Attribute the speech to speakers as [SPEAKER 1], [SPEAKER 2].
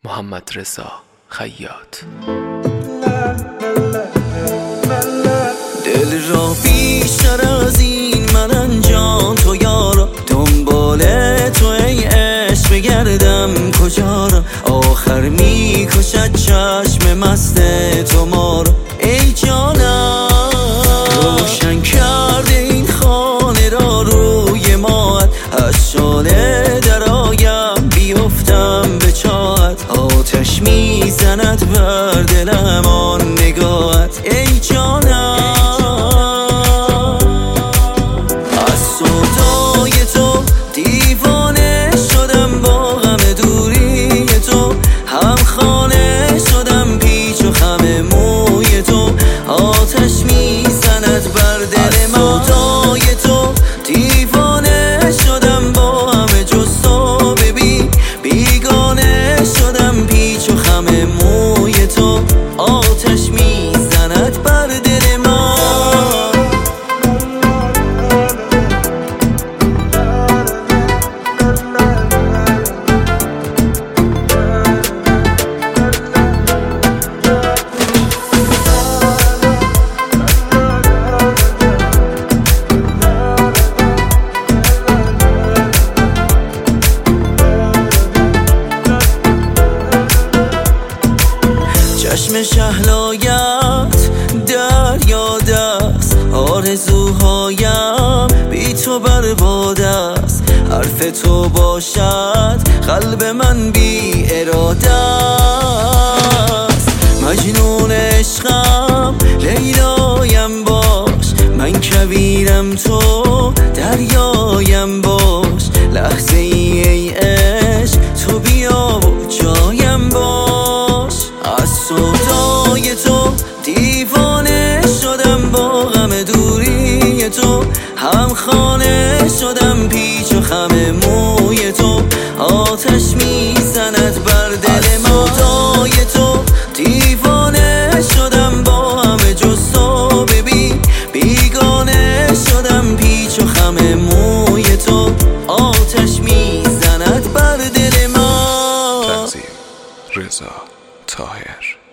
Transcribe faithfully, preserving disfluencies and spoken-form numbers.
[SPEAKER 1] محمد رضا خیاط.
[SPEAKER 2] دل را بیشتر از این من انجام تو یارا، دنبال تو ای عشق بگردم کجا را، آخر میکشد چشم مست تو ما را. ای جانم روشن کرده این خانه را روی ماهت، از شاله در آیم بیفتم به چاهت، آتش میزند بر دلم آن نگاهت. ای جانم از صدای تو دیوانه شدم، با غم دوری تو هم خانه شدم، پیچ و خم موی تو آتش میزند بر دل من. صدای تو دیوانه شدم، با همه جز تو ببین بیگانه شدم، پیچ و خم موی تو آتش میزند بر دل من. چشم شهلایت دریا دست، آرزوهایم بی تو برباد است، حرف تو باشد قلب من بی اراده است. مجنون عشقم لیلایم باش، من کویرم تو دریایم باش، لحظه ای ای عشق تو بیا و جایم باش. از صدای تو دیوانه شدم، با غم دوری تو هم خانه شدم، پیچ و خم موی تو آتش میزند بر دل من. از صدای تو دیوانه شدم، با همه جز تو ببین بیگانه شدم، پیچ و خم موی تو آتش میزند بر دل من.
[SPEAKER 1] تنظیم رضا طاهر.